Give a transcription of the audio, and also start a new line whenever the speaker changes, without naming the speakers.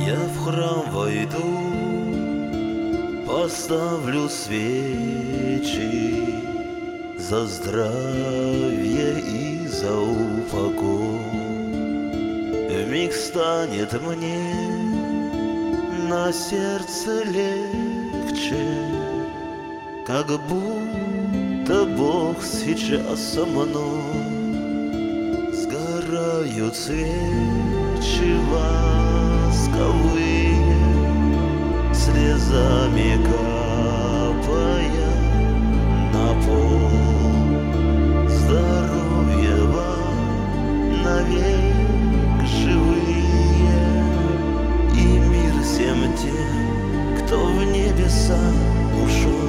Я в храм войду, поставлю свечи за здравие и за упокой. Вмиг станет мне на сердце легче, как будто Бог сейчас со мной. Сгорают свечи восковые, слезами капая на пол. Здоровья вам навек живые, и мир всем тем, кто в небеса ушел.